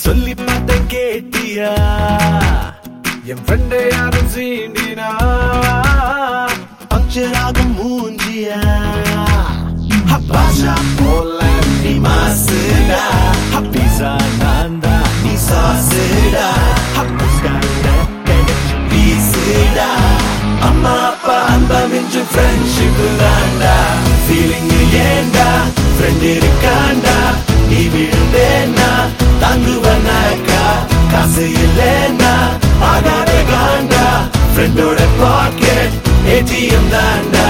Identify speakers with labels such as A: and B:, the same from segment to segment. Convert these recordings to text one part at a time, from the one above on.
A: சொல்லி பார்த்த கேட்டியா என் ஃப்ரெண்டை யாரும் சீண்டினா பஞ்சர் ஆகும் மூஞ்சியா பாஷா போல நீ மாசுடா பீஸா நான்தா நீ சாசுடா பீஸுடா அம்மா அப்பா அன்பா மிஞ்சு ஃப்ரெண்ட்ஷிப் தாண்டா ஃபீலிங் ஏண்டா ஃப்ரெண்ட் இருக்காண்டா நீ விழுந்தேன்னா தாங்குவனாக்கா காசு இல்லைன்னா ஆகாத காண்டா ஃப்ரெண்டோட பாக்கெட் ஏடிஎம் தாண்டா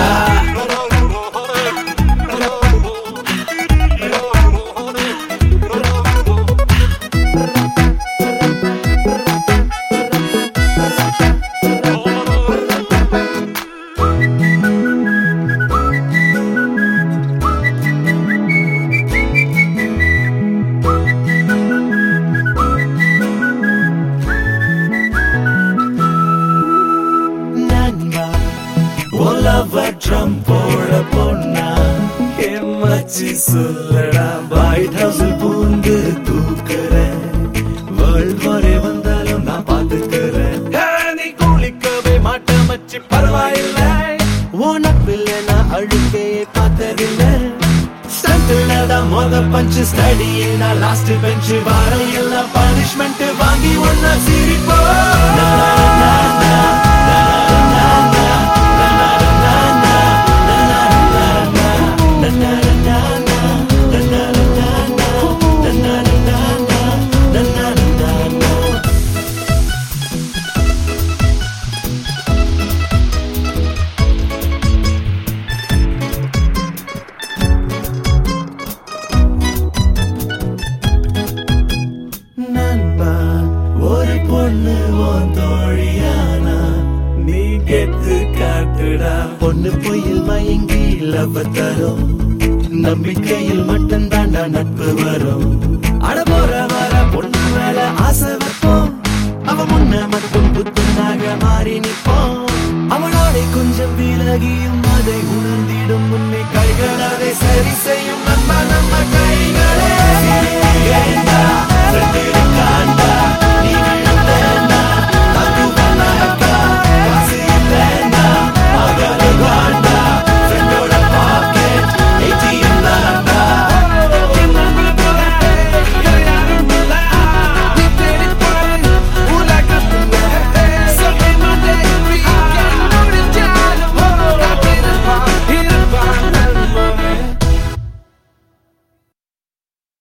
A: ட்ரம் போட பொண்ணா எம்மாச்சி சொல்லடா ஒயிட் ஹவுஸில் பூந்து தூக்குறேன் வேர்ல்ட் வாரே வந்தாலும் நான் பாத்துக்கிறேன் நீ குளிக்கவே மாட்ட மச்சி பரவாயில்லை உனப்பில்லை நான் அழுக்கையே பார்த்ததில்லை ஸ்டண்ட்லதான் மொத பஞ்சு ஸ்டடியில் நான் லாஸ்ட் பெஞ்சு வார எல்லாம் பனிஷ்மெண்ட் வாங்கி ஒன்னா சிரிப்போ ஒரு பொண்ணு தோழியானா நீ கெத்து காட்டுடா பொண்ணு பொய்யில் மயங்கி லவ் தரும் நம்பிக்கையில் மட்டும் தாண்டா நட்பு வரும் அட போற வர பொண்ணு மேல ஆசை வைப்போம் அவ முன்ன மட்டும் புத்தனாக மாறி நிற்போம் அவளோட கொஞ்சம் விலகியும் அதை உணர்ந்திடும் முன்னே கைகள் அதை சரி செய்யும்